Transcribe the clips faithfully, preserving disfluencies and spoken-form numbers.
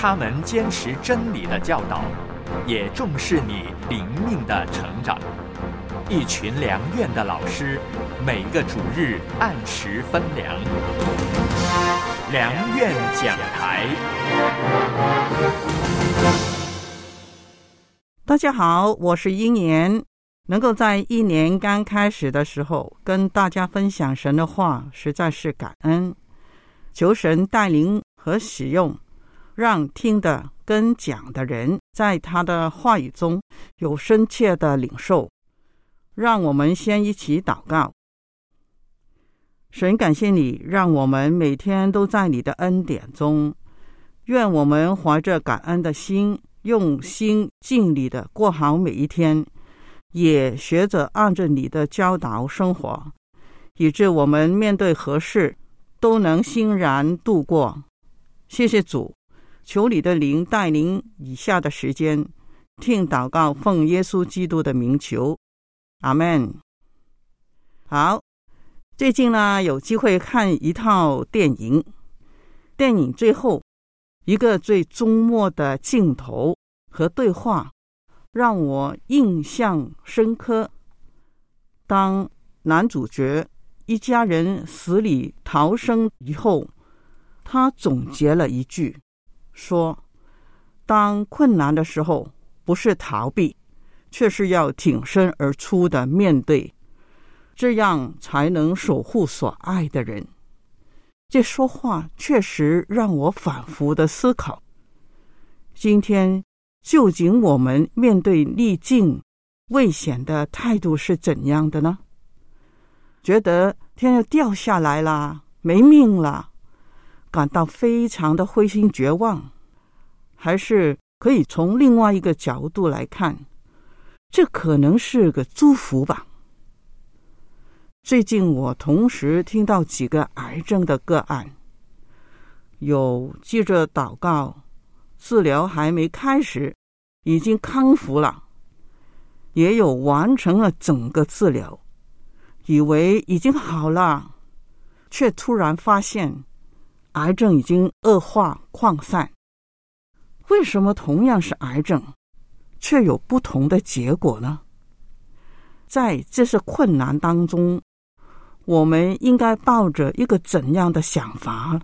他们坚持真理的教导，也重视你灵命的成长。一群良院的老师，每个主日按时分粮。良院讲台。 大家好，我是英言。能够在一年刚开始的时候跟大家分享神的话，实在是感恩。求神带领和使用，让听的跟讲的人在他的话语中有深切的领受。让我们先一起祷告。神，感谢你让我们每天都在你的恩典中，愿我们怀着感恩的心，用心尽力的过好每一天，也学着按着你的教导生活，以致我们面对何事都能欣然度过。谢谢主，求你的灵带领以下的时间，听祷告奉耶稣基督的名求，阿们。好，最近呢有机会看一套电影，电影最后一个最终末的镜头和对话让我印象深刻。当男主角一家人死里逃生以后，他总结了一句，说当困难的时候，不是逃避，却是要挺身而出的面对，这样才能守护所爱的人。这说话确实让我反复的思考，今天究竟我们面对逆境危险的态度是怎样的呢？觉得天要掉下来了，没命了，感到非常的灰心绝望，还是可以从另外一个角度来看，这可能是个祝福吧。最近我同时听到几个癌症的个案，有记着祷告，治疗还没开始已经康复了，也有完成了整个治疗，以为已经好了，却突然发现癌症已经恶化扩散。为什么同样是癌症，却有不同的结果呢？在这些困难当中，我们应该抱着一个怎样的想法？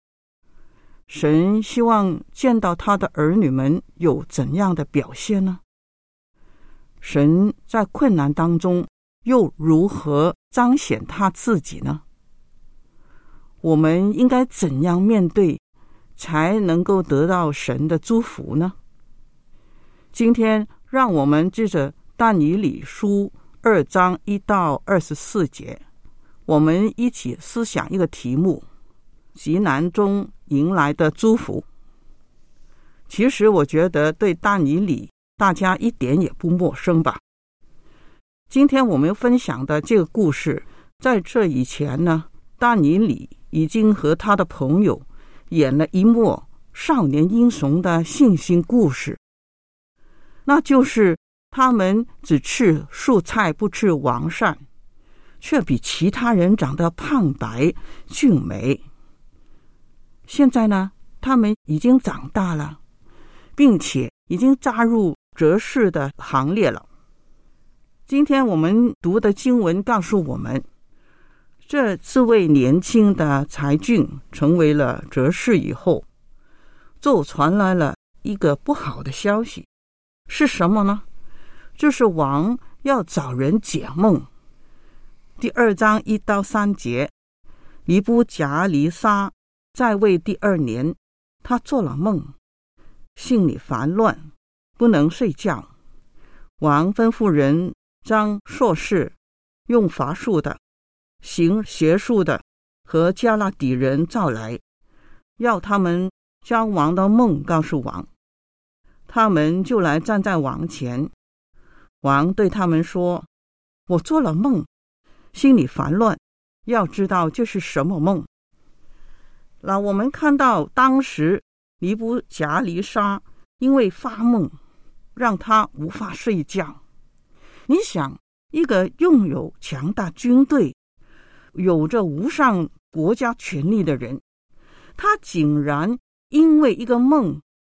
神希望见到他的儿女们有怎样的表现呢？神在困难当中又如何彰显他自己呢？我们应该怎样面对，才能够得到神的祝福呢？今天让我们接着但以理书二章一到二十四节，我们一起思想一个题目：急难中迎来的祝福。其实我觉得对但以理大家一点也不陌生吧。今天我们分享的这个故事，在这以前呢，但以理已经和他的朋友演了一幕少年英雄的信心故事，那就是他们只吃蔬菜不吃王膳，却比其他人长得胖白俊美。现在呢，他们已经长大了，并且已经加入哲士的行列了。今天我们读的经文告诉我们，这四位年轻的才俊成为了哲士以后，就传来了一个不好的消息。是什么呢？就是王要找人解梦。第二章一到三节，尼布甲尼撒在位第二年，他做了梦，心里烦乱，不能睡觉。王吩咐人将硕士、用法术的、行邪术的和加拉底人召来，要他们将王的梦告诉王。他们就来站在王前，王对他们说：我做了梦，心里烦乱，要知道这是什么梦。那我们看到当时尼布甲尼撒因为发梦让他无法睡觉。你想，一个拥有强大军队、有着无上国家权力的人，他竟然因为一个梦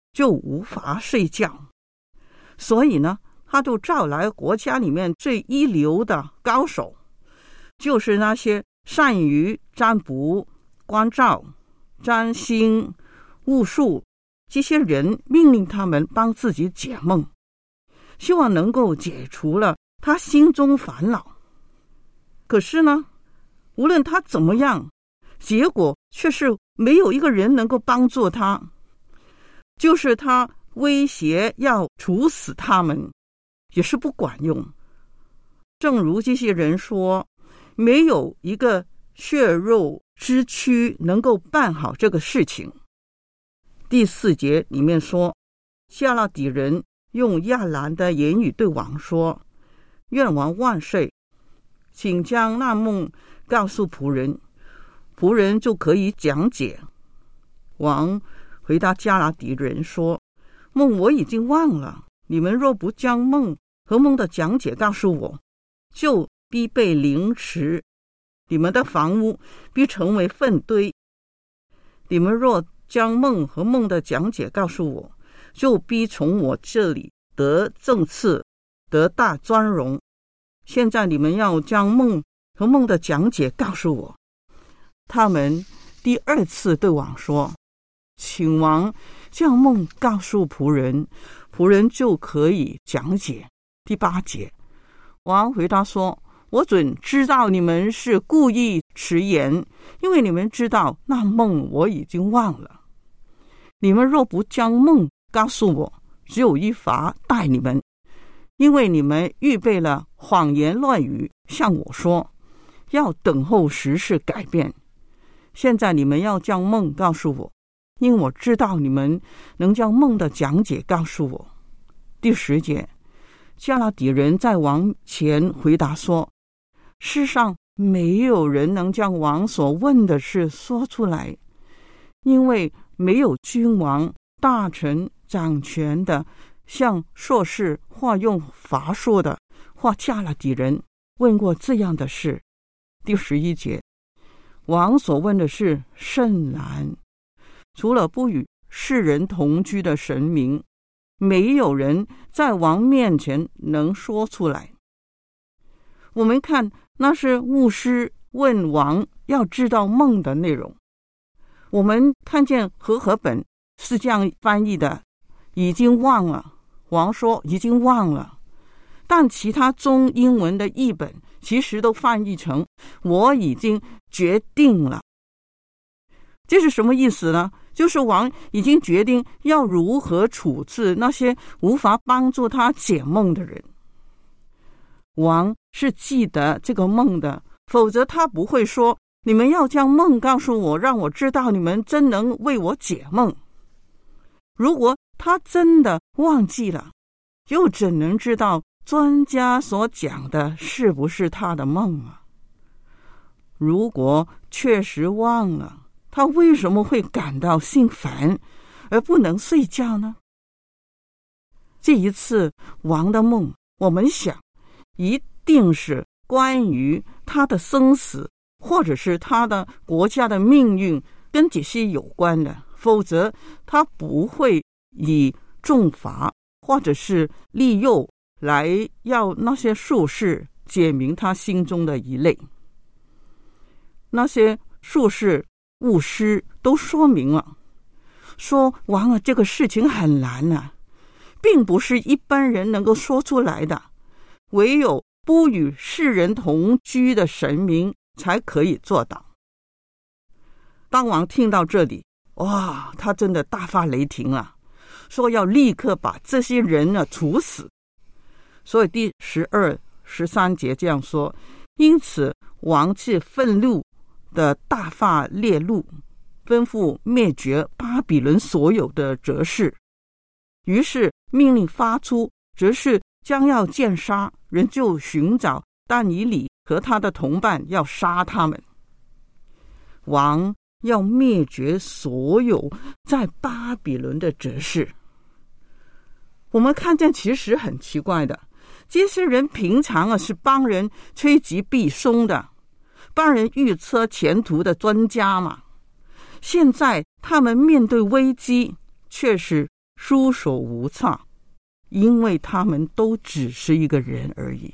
就无法睡觉。所以呢，他就召来国家里面最一流的高手，就是那些善于占卜、观照、占星、巫术这些人，命令他们帮自己解梦，希望能够解除了他心中烦恼。可是呢，无论他怎么样，结果却是没有一个人能够帮助他，就是他威胁要处死他们，也是不管用。正如这些人说，没有一个血肉之躯能够办好这个事情。第四节里面说，加拉底人用亚兰的言语对王说，愿王万岁，请将那梦告诉仆人，仆人就可以讲解。王回答加拉底人说，梦我已经忘了，你们若不将梦和梦的讲解告诉我，就必被凌迟，你们的房屋必成为粪堆。你们若将梦和梦的讲解告诉我，就必从我这里得正次，得大尊荣。现在你们要将梦和梦的讲解告诉我。他们第二次对王说，请王将梦告诉仆人，仆人就可以讲解。第八节，王回答说，我准知道你们是故意迟延，因为你们知道那梦我已经忘了。你们若不将梦告诉我，只有一罚待你们，因为你们预备了谎言乱语向我说，要等候时事改变。现在你们要将梦告诉我，因为我知道你们能将梦的讲解告诉我。第十节，加拉底人在王前回答说，世上没有人能将王所问的事说出来，因为没有君王、大臣、掌权的，像硕士或用法术的或加拉底人问过这样的事。第十一节，王所问的事甚难，除了不与世人同居的神明，没有人在王面前能说出来。我们看，那是巫师问王要知道梦的内容。我们看见和合本是这样翻译的，已经忘了。王说已经忘了，但其他中英文的译本其实都翻译成我已经决定了。这是什么意思呢？就是王已经决定要如何处置那些无法帮助他解梦的人。王是记得这个梦的，否则他不会说，你们要将梦告诉我，让我知道你们真能为我解梦。如果他真的忘记了，又怎能知道专家所讲的是不是他的梦啊？如果确实忘了，他为什么会感到心烦而不能睡觉呢？这一次王的梦，我们想一定是关于他的生死，或者是他的国家的命运跟这些有关的，否则他不会以重罚或者是利诱来要那些术士解明他心中的疑虑。那些术士巫师都说明了，说王啊，这个事情很难啊，并不是一般人能够说出来的，唯有不与世人同居的神明才可以做到。当王听到这里，哇，他真的大发雷霆啊，说要立刻把这些人呢处死。所以第十二、十三节这样说，因此王是愤怒的大发烈怒，吩咐灭绝巴比伦所有的哲士。于是命令发出，哲士将要见杀，人就寻找但以理和他的同伴，要杀他们。王要灭绝所有在巴比伦的哲士。我们看见其实很奇怪的，这些人平常啊是帮人趋吉避凶的，帮人预测前途的专家嘛。现在他们面对危机，却是束手无策，因为他们都只是一个人而已。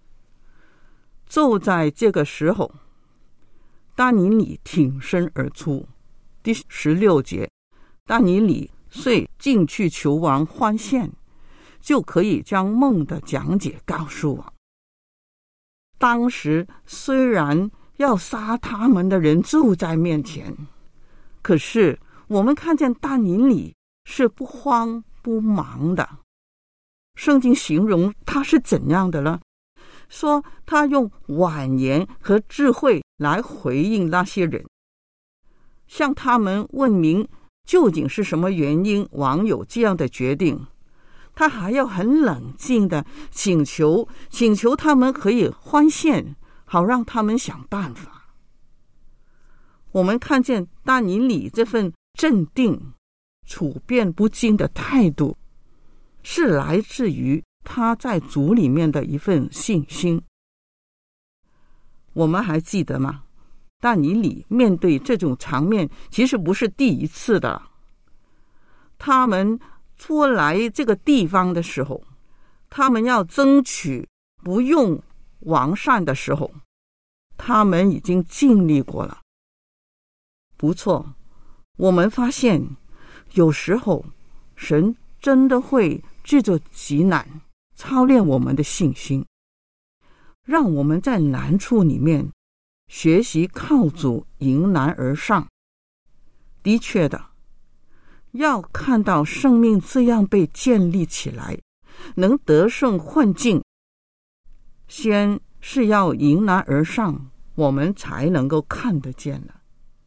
就在这个时候，但尼里挺身而出。第十六节，但尼里遂进去求王换线，就可以将梦的讲解告诉我。当时虽然要杀他们的人就在面前，可是我们看见但尼里是不慌不忙的。圣经形容他是怎样的呢？说他用婉言和智慧来回应那些人，向他们问明究竟是什么原因王有这样的决定。他还要很冷静的请求请求他们可以换线，好让他们想办法。我们看见但尼里这份镇定处变不惊的态度，是来自于他在主里面的一份信心。我们还记得吗？但尼里面对这种场面其实不是第一次的。他们出来这个地方的时候，他们要争取不用王膳的时候，他们已经经历过了。不错，我们发现有时候神真的会借着极难操练我们的信心，让我们在难处里面学习靠主迎难而上。的确的，要看到生命这样被建立起来，能得胜困境，先是要迎难而上，我们才能够看得见了。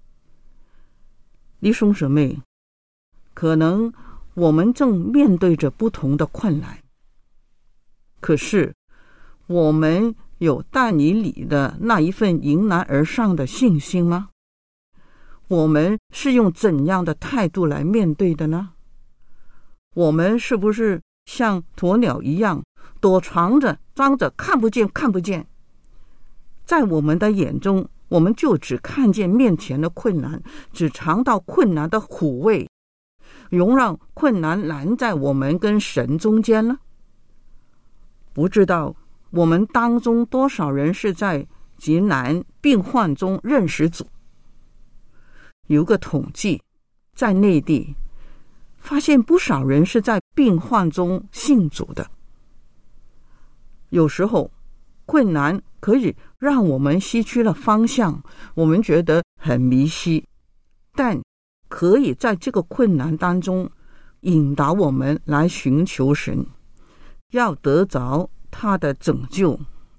弟兄姊妹，可能我们正面对着不同的困难，可是我们有但尼里的那一份迎难而上的信心吗？我们是用怎样的态度来面对的呢？我们是不是像鸵鸟一样躲藏着装着看不见看不见？在我们的眼中，我们就只看见面前的困难，只尝到困难的苦味，容让困难拦在我们跟神中间呢？不知道我们当中多少人是在极难病患中认识主。有个统计，在内地发现不少人是在病患中信主的。有时候困难可以让我们失去了方向，我们觉得很迷失，但可以在这个困难当中引导我们来寻求神，要得着他的拯救。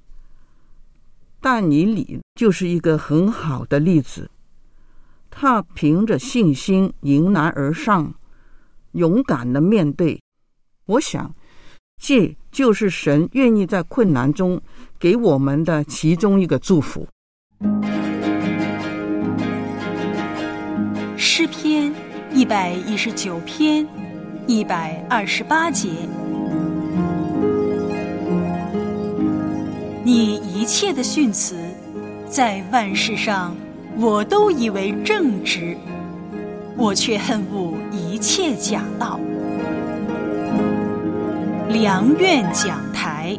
但尼里就是一个很好的例子，他凭着信心迎难而上，勇敢的面对。我想这就是神愿意在困难中给我们的其中一个祝福。 诗篇一百一十九篇一百二十八节，你一切的训词，在万事上我都以为正直，我却恨恶一切假道。良苑讲台。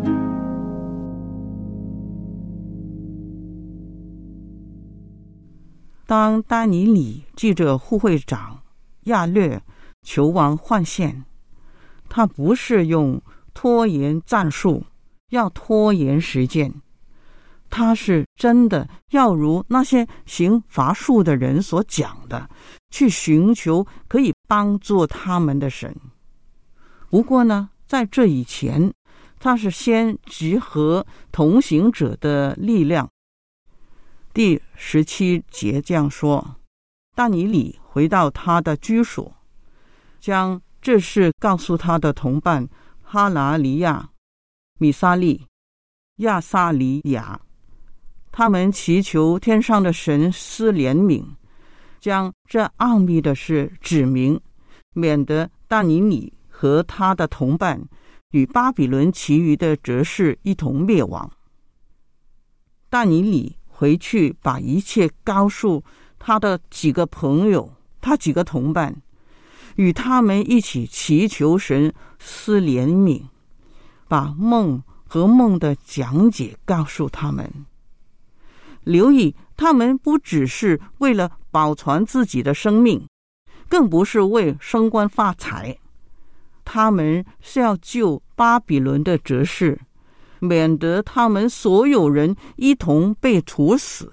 当但尼里记着护会长亚略求王换线，他不是用拖延战术，要拖延时间，他是真的要如那些行法术的人所讲的，去寻求可以帮助他们的神。不过呢，在这以前，他是先集合同行者的力量。第十七节这样说，但尼里回到他的居所，将这事告诉他的同伴哈拿利亚、米沙利、亚撒利亚，他们祈求天上的神施怜悯，将这奥秘的事指明，免得但尼里和他的同伴与巴比伦其余的哲士一同灭亡。但尼里回去把一切告诉他的几个朋友，他几个同伴， 与他们一起祈求神施怜悯，把梦和梦的讲解告诉他们。留意，他们不只是为了保存自己的生命，更不是为升官发财，他们是要救巴比伦的哲士，免得他们所有人一同被处死。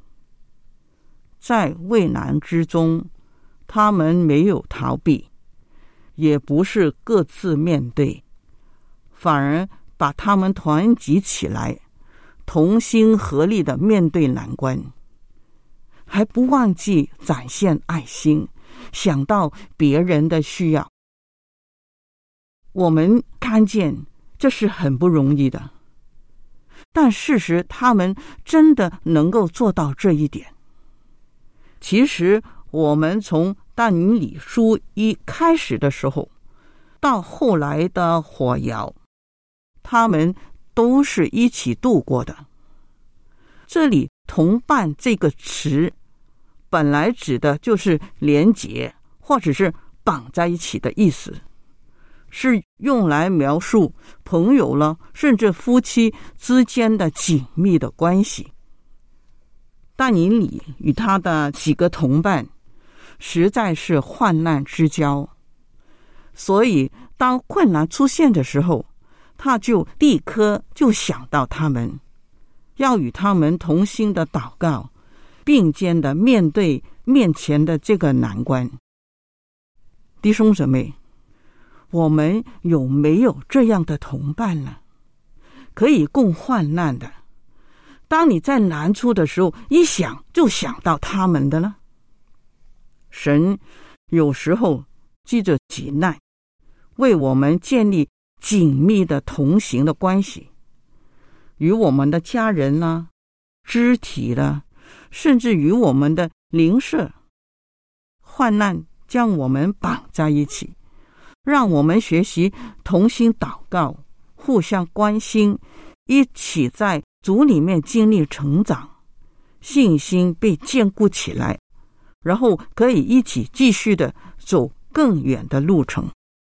在危难之中，他们没有逃避，也不是各自面对，反而把他们团结起来，同心合力地面对难关，还不忘记展现爱心，想到别人的需要。我们看见这是很不容易的，但事实他们真的能够做到这一点。其实我们从但以理书一开始的时候，到后来的火窑，他们都是一起度过的。这里同伴这个词本来指的就是连结或者是绑在一起的意思，是用来描述朋友了甚至夫妻之间的紧密的关系。但以理与他的几个同伴实在是患难之交，所以当困难出现的时候，他就立刻就想到他们，要与他们同心的祷告，并肩的面对面前的这个难关。弟兄姊妹，我们有没有这样的同伴呢？可以共患难的，当你在难处的时候，一想就想到他们的呢？神有时候记着急难，为我们建立紧密的同行的关系，与我们的家人啦、肢体啦，甚至与我们的邻舍，患难将我们绑在一起，让我们学习同心祷告，互相关心，一起在主里面经历成长，信心被坚固起来，然后可以一起继续的走更远的路程。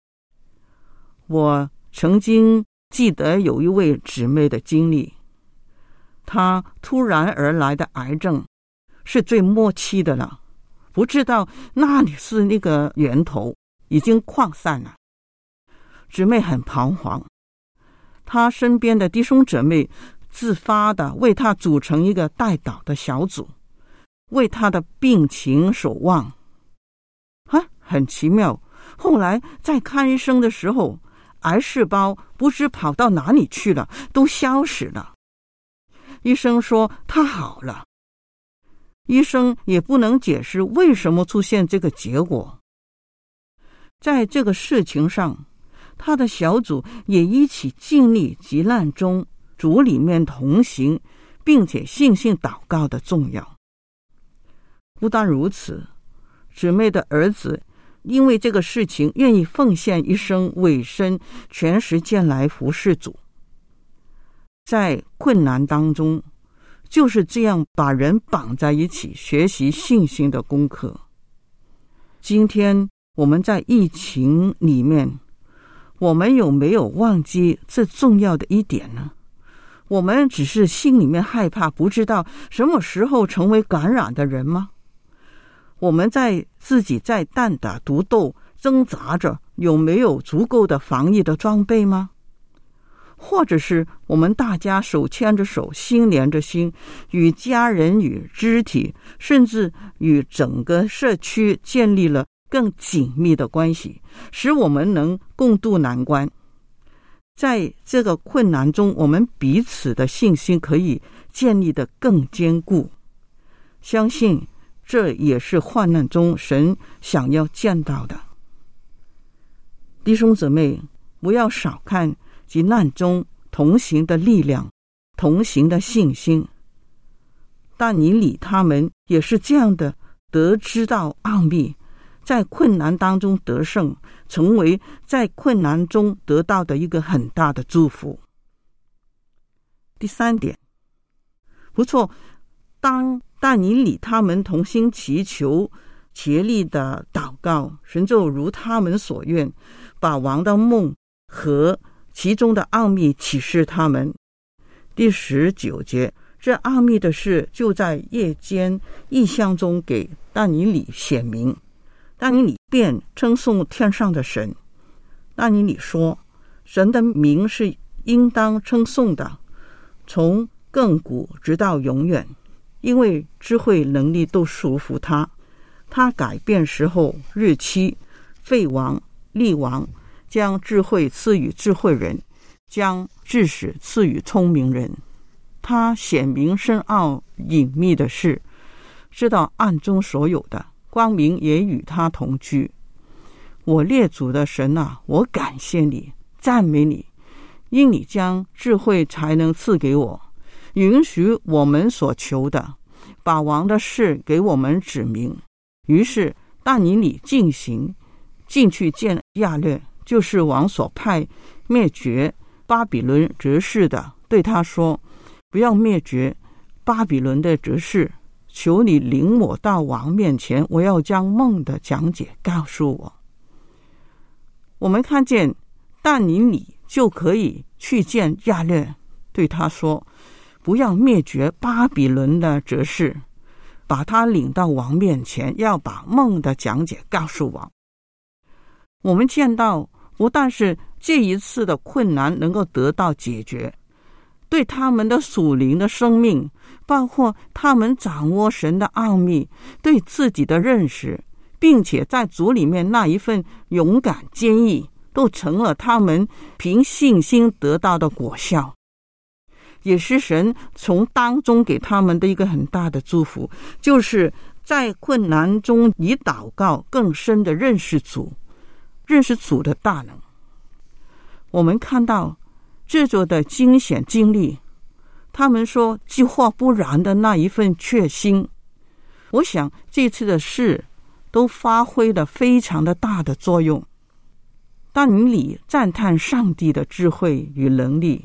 我曾经记得有一位姊妹的经历，她突然而来的癌症是最末期的了，不知道那里是那个源头，已经扩散了。姊妹很彷徨，她身边的弟兄姊妹自发的为她组成一个代祷的小组，为她的病情守望。啊，很奇妙，后来在看医生的时候，癌细胞不知跑到哪里去了，都消失了。医生说他好了，医生也不能解释为什么出现这个结果。在这个事情上，他的小组也一起经历急难中主里面同行，并且信心祷告的重要。不但如此，姊妹的儿子因为这个事情愿意奉献一生，委身全时间来服侍主。在困难当中，就是这样把人绑在一起，学习信心的功课。今天我们在疫情里面，我们有没有忘记这重要的一点呢？我们只是心里面害怕，不知道什么时候成为感染的人吗？我们在自己在单打独斗挣扎着，有没有足够的防疫的装备吗？或者是我们大家手牵着手，心连着心，与家人与肢体，甚至与整个社区建立了更紧密的关系，使我们能共度难关。在这个困难中，我们彼此的信心可以建立得更坚固。相信这也是患难中神想要见到的。弟兄姊妹，不要少看急难中同行的力量，同行的信心。但以理他们也是这样的，得知道奥秘，在困难当中得胜，成为在困难中得到的一个很大的祝福。第三点，不错，当但以理他们同心祈求， 竭力的祷告，神就如他们所愿，把王的梦和其中的奥秘启示他们。第十九节，这奥秘的事就在夜间异象中给但以理显明。但以理便称颂天上的神。但以理说，神的名是应当称颂的，从亘古直到永远，因为智慧能力都属乎他。他改变时候日期，废王立王，将智慧赐予智慧人，将知识赐予聪明人。他显明深奥隐秘的事，知道暗中所有的，光明也与他同居。我列祖的神啊，我感谢你，赞美你，因你将智慧才能赐给我，允许我们所求的，把王的事给我们指明。于是但以理进行进去见亚略，就是王所派灭绝巴比伦哲士的，对他说，不要灭绝巴比伦的哲士，求你领我到王面前，我要将梦的讲解告诉我。我们看见但以理就可以去见亚略，对他说，不要灭绝巴比伦的哲士，把他领到王面前，要把梦的讲解告诉王。我们见到不但是这一次的困难能够得到解决，对他们的属灵的生命，包括他们掌握神的奥秘，对自己的认识，并且在主里面那一份勇敢坚毅，都成了他们凭信心得到的果效，也是神从当中给他们的一个很大的祝福，就是在困难中以祷告更深的认识主，认识主的大能。我们看到这种的惊险经历，他们说计划不然的那一份确信，我想这次的事都发挥了非常的大的作用。但以理赞叹上帝的智慧与能力，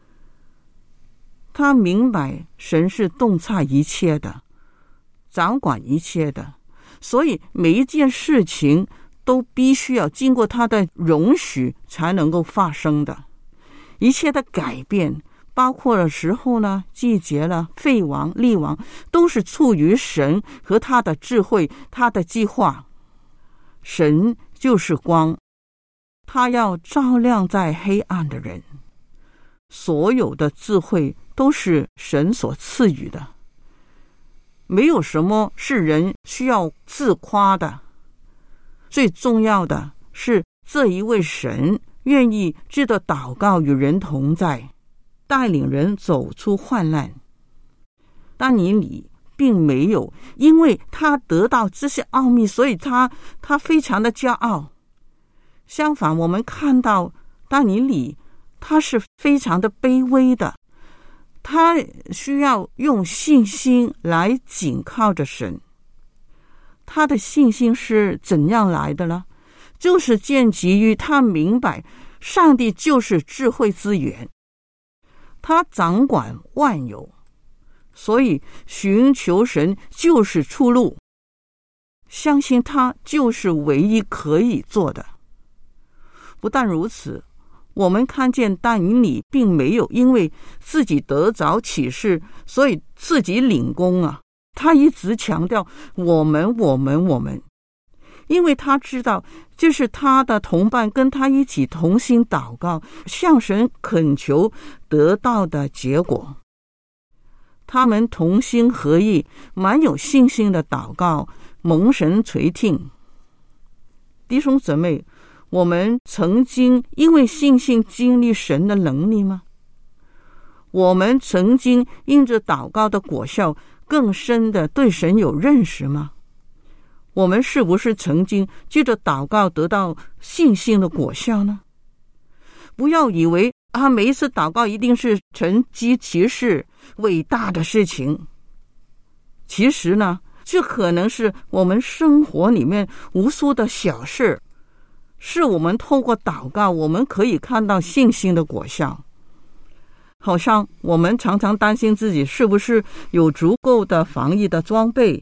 他明白神是洞察一切的，掌管一切的，所以每一件事情都必须要经过他的容许才能够发生的。一切的改变，包括了时候呢、季节了、废王立王，都是出于神和他的智慧，他的计划。神就是光，他要照亮在黑暗的人。所有的智慧都是神所赐予的，没有什么是人需要自夸的。最重要的是这一位神愿意知道祷告与人同在，带领人走出患难。但以理并没有因为他得到这些奥秘，所以他他非常的骄傲。相反，我们看到但以理他是非常的卑微的，他需要用信心来紧靠着神。他的信心是怎样来的呢？就是建基于他明白上帝就是智慧之源，他掌管万有，所以寻求神就是出路，相信他就是唯一可以做的。不但如此，我们看见但以理并没有因为自己得着启示，所以自己领功啊。他一直强调我们我们我们，因为他知道这是他的同伴跟他一起同心祷告，向神恳求得到的结果。他们同心合意，蛮有信心的祷告，蒙神垂听。弟兄姊妹，我们曾经因为信心经历神的能力吗？我们曾经因着祷告的果效更深的对神有认识吗？我们是不是曾经借着祷告得到信心的果效呢？不要以为啊，每一次祷告一定是神迹奇事伟大的事情。其实呢，这可能是我们生活里面无数的小事，是我们透过祷告我们可以看到信心的果效。好像我们常常担心自己是不是有足够的防疫的装备，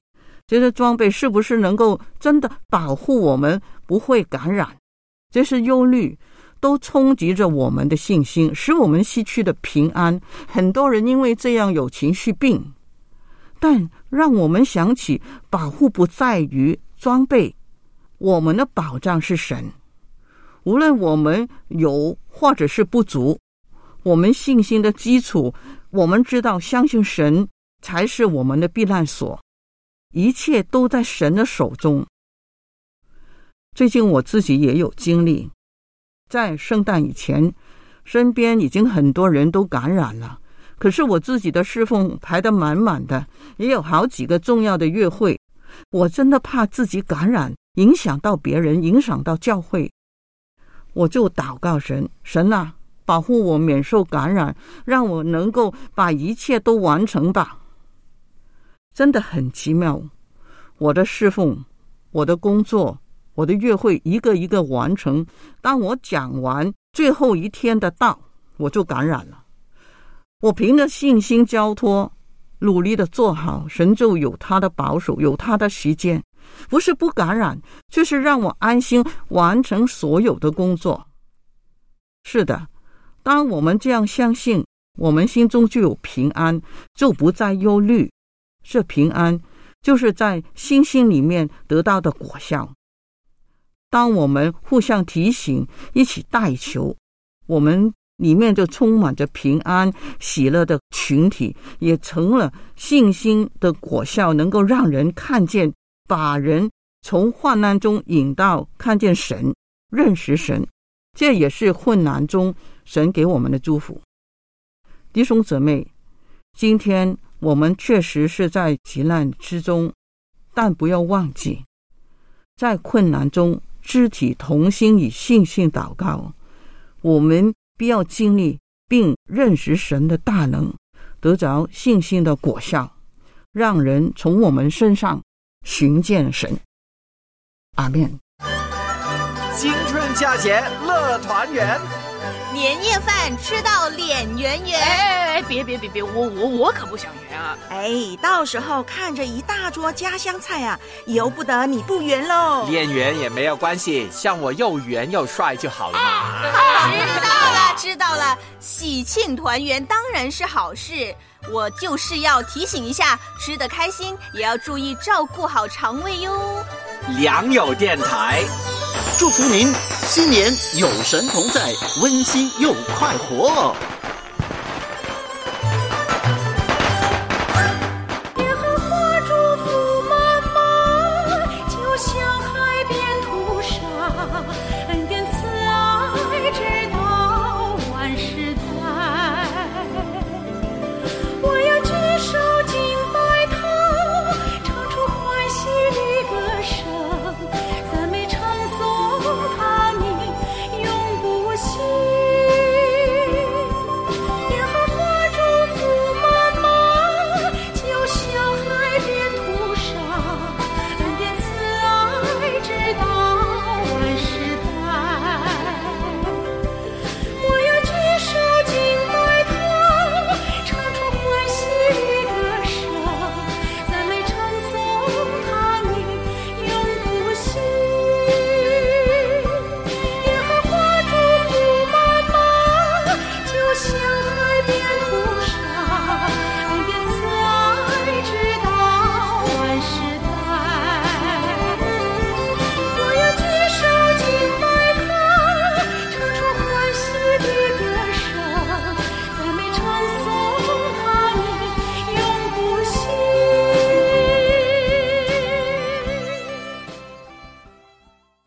这些装备是不是能够真的保护我们不会感染？这些忧虑都冲击着我们的信心，使我们失去了平安。很多人因为这样有情绪病。但让我们想起，保护不在于装备，我们的保障是神。无论我们有或者是不足，我们信心的基础，我们知道相信神才是我们的避难所，一切都在神的手中。最近我自己也有经历，在圣诞以前，身边已经很多人都感染了，可是我自己的侍奉排得满满的，也有好几个重要的约会，我真的怕自己感染，影响到别人，影响到教会。我就祷告神，神啊，保护我免受感染，让我能够把一切都完成吧。真的很奇妙，我的侍奉，我的工作，我的约会一个一个完成，当我讲完最后一天的道，我就感染了。我凭着信心交托，努力的做好，神就有他的保守，有他的时间，不是不感染，就是让我安心完成所有的工作。是的，当我们这样相信，我们心中就有平安，就不再忧虑。这平安就是在信心里面得到的果效。当我们互相提醒，一起代求，我们里面就充满着平安喜乐的群体，也成了信心的果效，能够让人看见，把人从患难中引到看见神，认识神。这也是困难中神给我们的祝福。弟兄姊妹，今天我们确实是在急难之中，但不要忘记，在困难中肢体同心，以信心祷告，我们必要经历并认识神的大能，得着信心的果效，让人从我们身上寻见神。阿们。 新春佳节乐团圆， 年夜饭吃到脸圆圆。 哎，别别别别，我我我可不想圆啊！ 哎，到时候看着一大桌家乡菜啊，由不得你不圆喽。 脸圆也没有关系，像我又圆又帅就好了嘛。 啊、知道了知道了，喜庆团圆当然是好事，我就是要提醒一下，吃得开心也要注意照顾好肠胃哟。 良友电台祝福您新年有神同在，温馨又快活。